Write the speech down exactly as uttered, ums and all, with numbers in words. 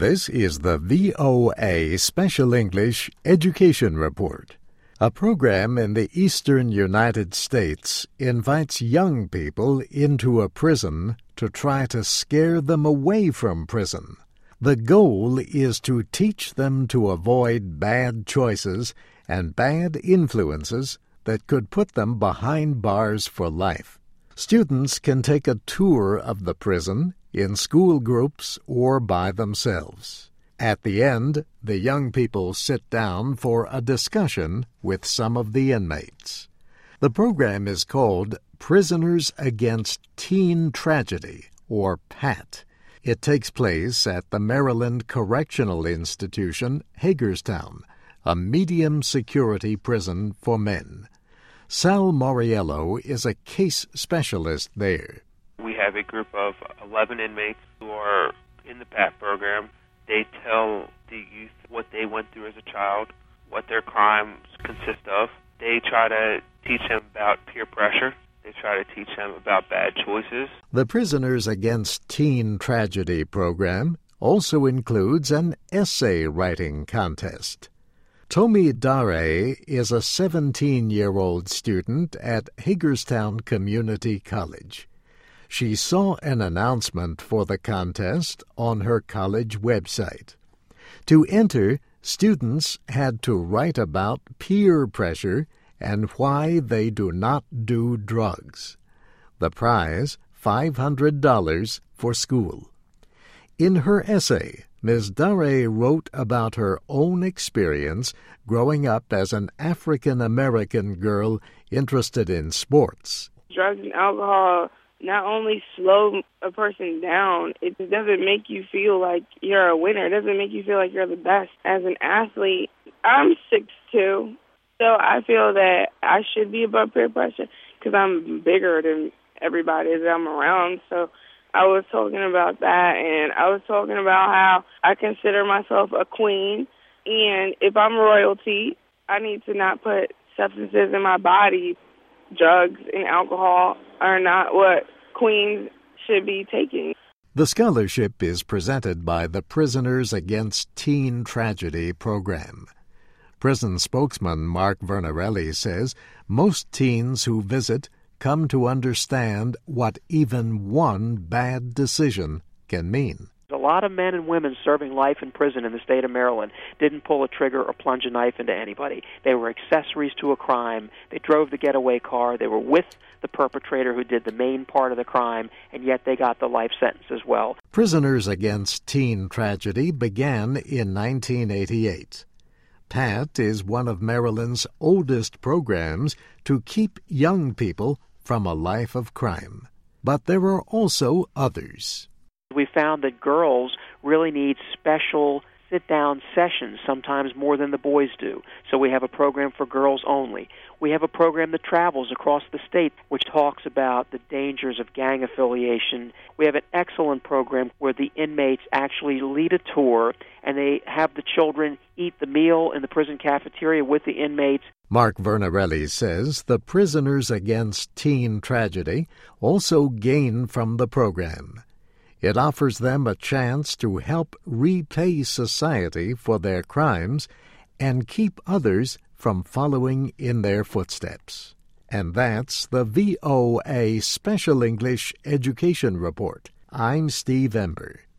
This is the V O A Special English Education Report. A program in the eastern United States invites young people into a prison to try to scare them away from prison. The goal is to teach them to avoid bad choices and bad influences that could put them behind bars for life. Students can take a tour of the prison in school groups or by themselves. At the end, the young people sit down for a discussion with some of the inmates. The program is called Prisoners Against Teen Tragedy, or PAT. It takes place at the Maryland Correctional Institution, Hagerstown, a medium-security prison for men. Sal Moriello is a case specialist there. We have a group of eleven inmates who are in the PAT program. They tell the youth what they went through as a child, what their crimes consist of. They try to teach them about peer pressure. They try to teach them about bad choices. The Prisoners Against Teen Tragedy program also includes an essay writing contest. Tomi Dare is a seventeen-year-old student at Hagerstown Community College. She saw an announcement for the contest on her college website. To enter, students had to write about peer pressure and why they do not do drugs. The prize, five hundred dollars for school. In her essay, Miz Dare wrote about her own experience growing up as an African-American girl interested in sports. Drugs and alcohol not only slow a person down, it doesn't make you feel like you're a winner. It doesn't make you feel like you're the best. As an athlete, I'm six two, so I feel that I should be above peer pressure because I'm bigger than everybody that I'm around. So I was talking about that, and I was talking about how I consider myself a queen, and if I'm royalty, I need to not put substances in my body. Drugs and alcohol are not what queens should be taking. The scholarship is presented by the Prisoners Against Teen Tragedy program. Prison spokesman Mark Vernarelli says most teens who visit come to understand what even one bad decision can mean. A lot of men and women serving life in prison in the state of Maryland didn't pull a trigger or plunge a knife into anybody. They were accessories to a crime. They drove the getaway car. They were with the perpetrator who did the main part of the crime, and yet they got the life sentence as well. Prisoners Against Teen Tragedy began in nineteen eighty-eight. PAT is one of Maryland's oldest programs to keep young people from a life of crime. But there are also others. We found that girls really need special sit-down sessions, sometimes more than the boys do. So we have a program for girls only. We have a program that travels across the state, which talks about the dangers of gang affiliation. We have an excellent program where the inmates actually lead a tour, and they have the children eat the meal in the prison cafeteria with the inmates. Mark Vernarelli says the Prisoners Against Teen Tragedy also gain from the program. It offers them a chance to help repay society for their crimes and keep others from following in their footsteps. And that's the V O A Special English Education Report. I'm Steve Ember.